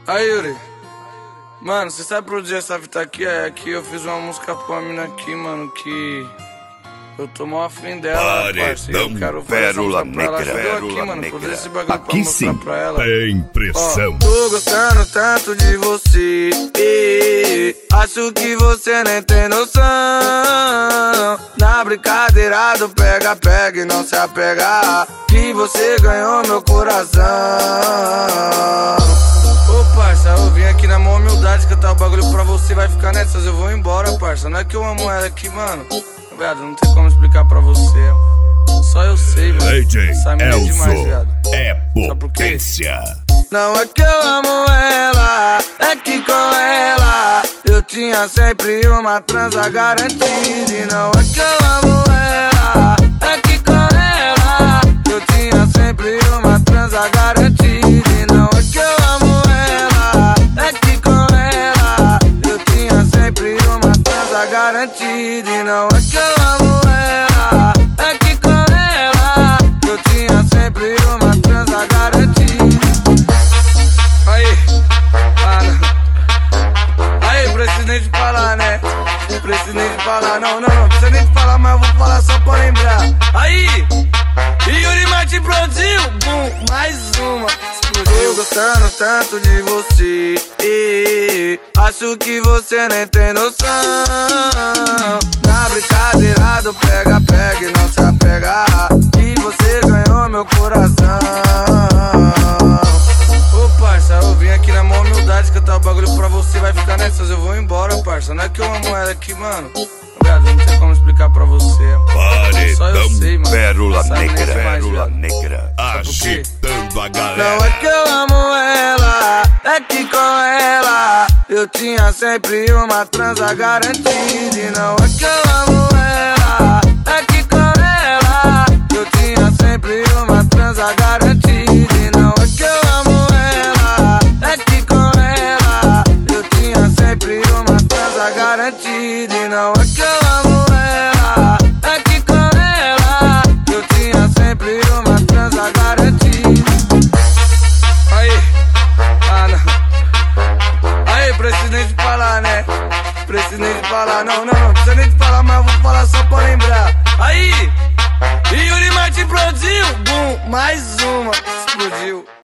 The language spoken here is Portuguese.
Aí, Yuri. Mano, você sabe produzir essa fita aqui? É aqui eu fiz uma música pra uma mina aqui, mano, que eu tô mó afim dela, parceiro. Eu quero Pérola Negra, aqui, Pérola mano, Negra. produzir esse bagulho Aqui pra sim, mostrar pra ela. tem pressão. Ó, tô gostando tanto de você, acho que você nem tem noção. Na brincadeira do pega-pega e não se apegar, que você ganhou meu coração. Ô parça, eu vim aqui na maior humildade que tá o bagulho pra você, vai ficar nessas, eu vou embora, parça. Não é que eu amo ela aqui, mano, viado, não tem como explicar pra você. Só eu sei, mano. Essa mina é demais, viado. É potência. Não é que eu amo ela, é que com ela eu tinha sempre uma transa garantida. E não é que eu amo ela, é que com ela eu tinha sempre uma transa garantida. E não é que eu amo ela, é que com ela eu tinha sempre uma transa garantida. E não é que eu amo ela, é que com ela eu tinha sempre uma transa garantida. Aí, preciso nem de falar, né? Preciso nem de falar, não precisa nem de falar, mas eu vou falar só pra lembrar. Aí, Yuri Martin produziu, bum, mais uma. Explodiu, gostando tanto de você, acho que você nem tem noção. Na brincadeira do pega-pega e não se apegar, que você ganhou meu coração. Ô parça, eu vim aqui na maior humildade que tá o bagulho pra você, vai ficar nessas, eu vou embora, parça. Não é que eu amo ela aqui, mano, viado, não tem como explicar pra você. Só eu sei, mano. Pérola Essa mina é Negra, demais, Pérola viado. Negra. Agitando a galera. Não é que eu amo ela, é que com ela eu tinha sempre uma transa garantida. E não é que eu amo ela, é que com ela eu tinha sempre uma transa garantida. E não é que eu amo ela, é que com ela eu tinha sempre uma transa garantida. E não é que eu amo ela, é que com ela eu tinha sempre uma transa garantida. Aí, não. Aí, preciso nem de falar, né? Preciso nem de falar, não precisa nem de falar, mas eu vou falar só pra lembrar. Aí, Yuri Martin produziu, bum, mais uma, explodiu.